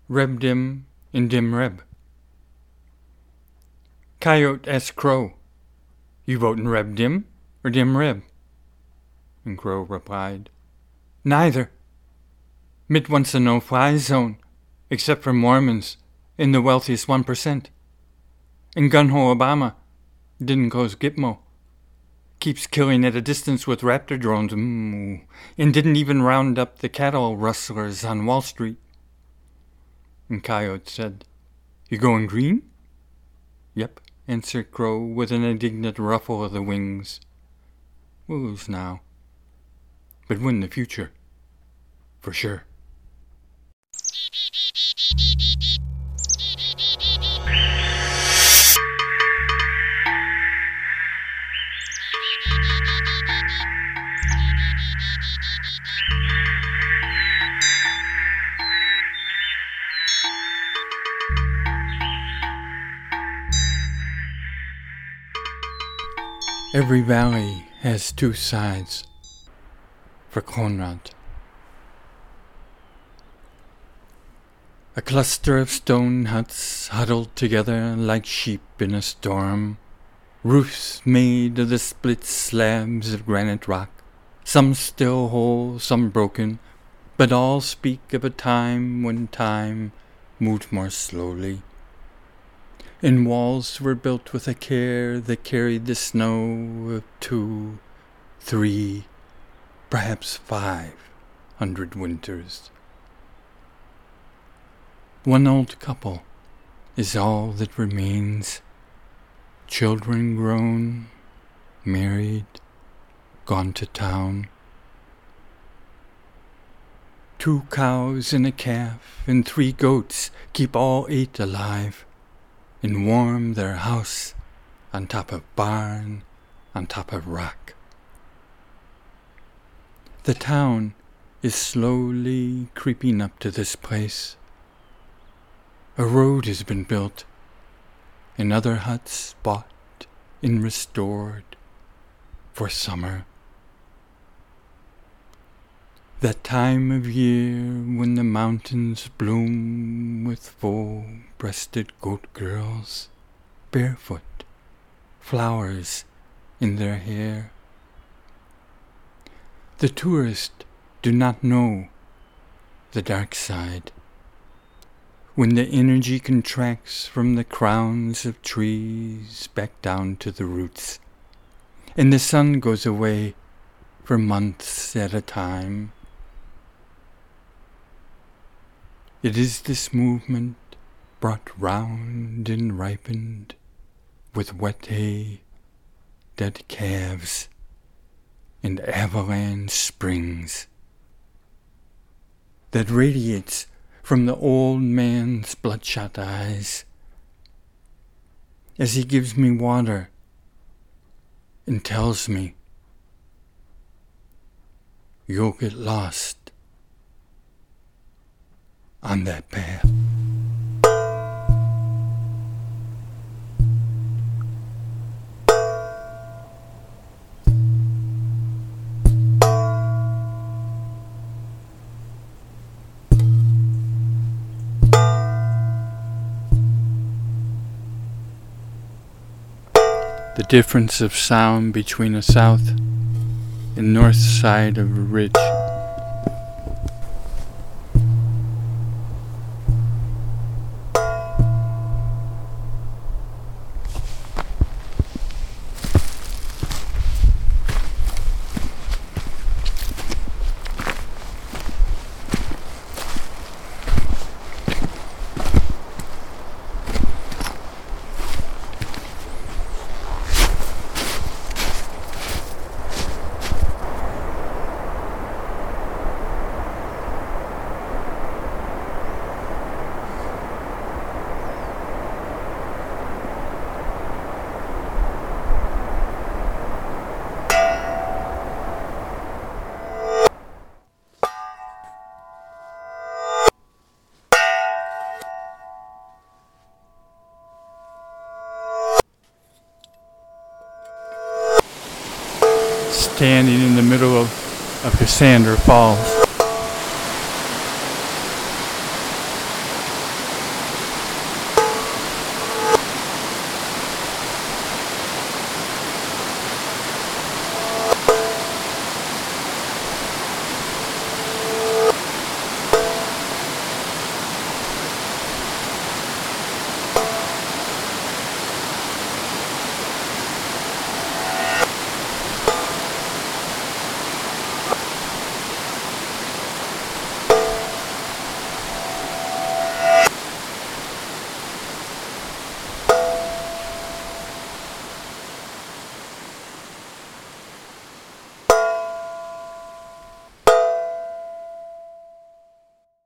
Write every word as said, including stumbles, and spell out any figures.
Reb Dim in Dim Reb. Coyote asked Crow, "You votin' Reb Dim or Dim Reb?" And Crow replied, "Neither. Mitt wants a no-fly zone, except for Mormons in the wealthiest one percent. And Gunhole Obama didn't close Gitmo. Keeps killing at a distance with Raptor drones, mm, and didn't even round up the cattle rustlers on Wall Street." And Coyote said, "You going green?" "Yep," answered Crow with an indignant ruffle of the wings. "We'll lose now, but win in the future, for sure." Every valley has two sides, for Conrad. A cluster of stone huts huddled together like sheep in a storm, roofs made of the split slabs of granite rock, some still whole, some broken, but all speak of a time when time moved more slowly. And walls were built with a care that carried the snow of two, three, perhaps five hundred winters. One old couple is all that remains, children grown, married, gone to town. Two cows and a calf and three goats keep all eight alive, and warm their house on top of barn, on top of rock. The town is slowly creeping up to this place. A road has been built, and other huts bought and restored for summer. That time of year when the mountains bloom with full-breasted goat girls, barefoot, flowers in their hair. The tourists do not know the dark side, when the energy contracts from the crowns of trees back down to the roots, and the sun goes away for months at a time. It is this movement brought round and ripened with wet hay, dead calves, and avalanche springs that radiates from the old man's bloodshot eyes as he gives me water and tells me, "You'll get lost on that path." The difference of sound between a south and north side of a ridge. Standing in the middle of, of Cassandra Falls.